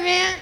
man.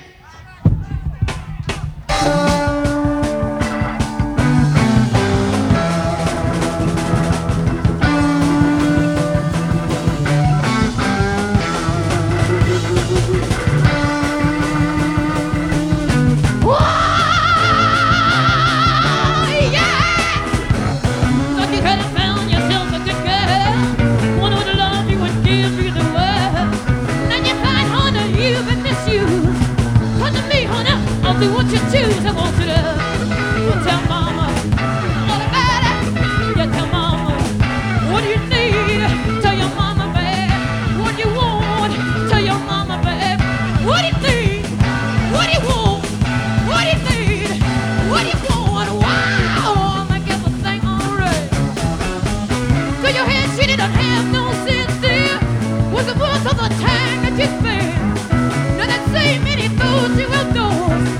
What you choose, I want you to tell mama all about it. You tell mama what do you need. Tell your mama, babe, what you want. Tell your mama, babe, what do you need. What do you want? What do you need? What do you want? Wow, I'll make everything alright. So your head shitty don't have no sense there. What's the worth of the time that you spend? Now that same many thoughts you will do.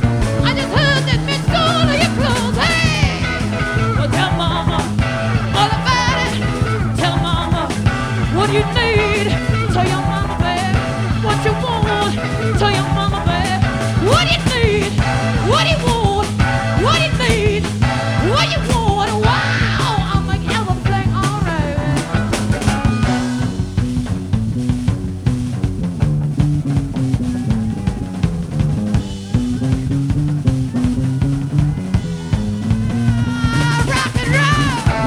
What you need, tell your mama, babe. What you want, tell your mama, babe. What you need, what you want, what you need, what you want. Wow, I'll make everything alright. Rock and roll.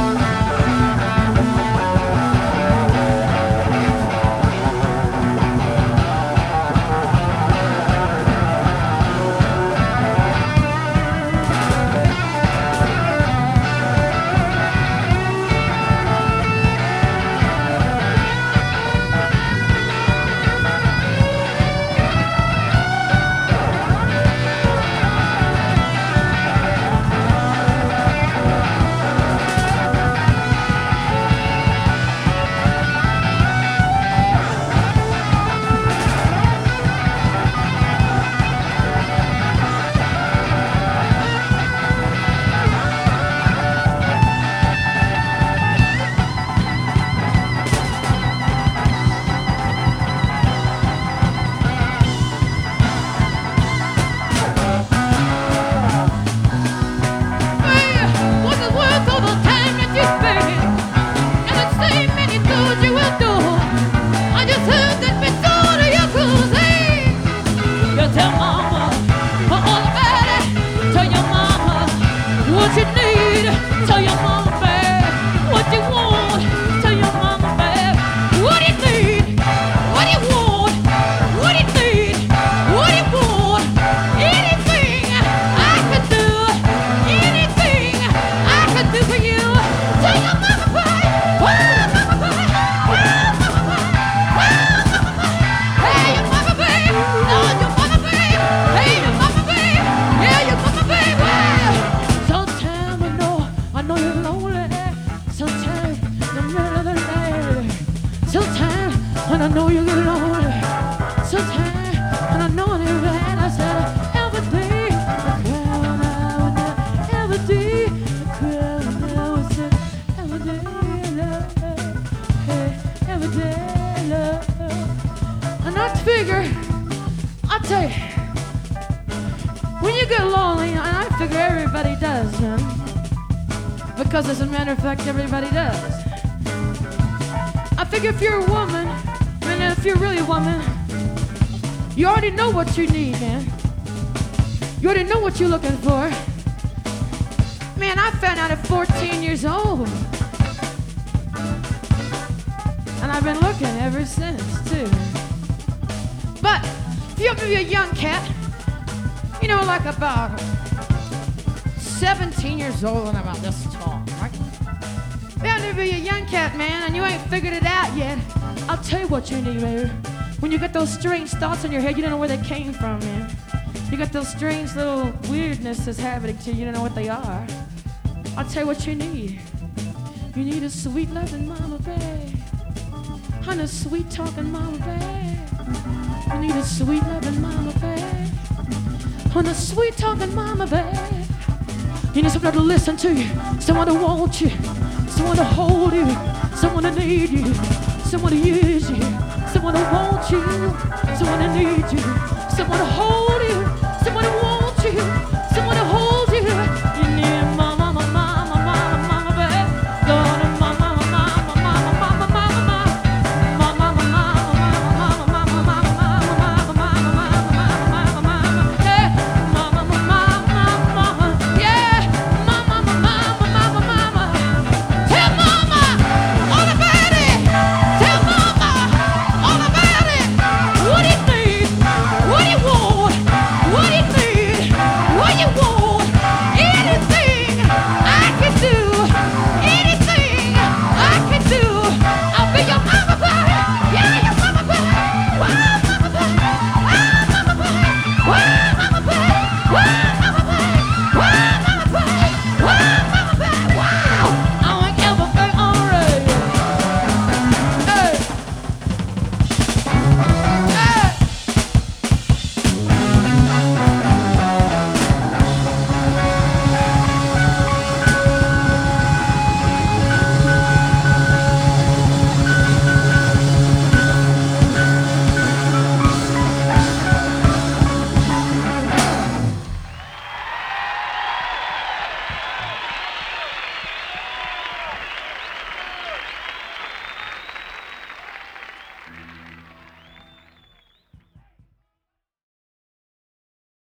What you need, tell your mama, babe. What you want, tell your mama, babe. What you need, what you want, what you need, what you want. Anything I could do, anything I could do for you. Tell your mama, babe. Oh, mama, babe. Oh, mama, babe. Oh, mama, babe. Hey, your mama, babe. Oh, your mama, babe. Hey, your mama, babe. Yeah, your mama, babe. Wow. I know you're lonely. Sometimes in the middle of the night. Sometimes when I know you get lonely. Sometimes when I know you're bad. I said every day I cry when I was there. Every day I cry when I was there. Every day love, hey, every day love. And I figure, I tell you, when you get lonely, and I figure everybody does, man. Because as a matter of fact, everybody does. I figure if you're a woman, and if you're really a woman, you already know what you need, man. You already know what you're looking for. Man, I found out at 14 years old. And I've been looking ever since, too. But if you happen to be a young cat, you know, like about 17 years old and about this tall, right? If you happen to be a young cat, man, and you ain't figured it out yet, I'll tell you what you need, baby. When you get those strange thoughts in your head, you don't know where they came from, man. You got those strange little weirdnesses happening to you, you don't know what they are. I'll tell you what you need. You need a sweet loving mama, babe. And a sweet talking mama, babe. You need a sweet loving mama, babe. And a sweet talking mama, babe. You need someone to listen to you, someone to want you, someone to hold you, someone to need you, someone to use you, someone to want you, someone to need you, someone to hold you.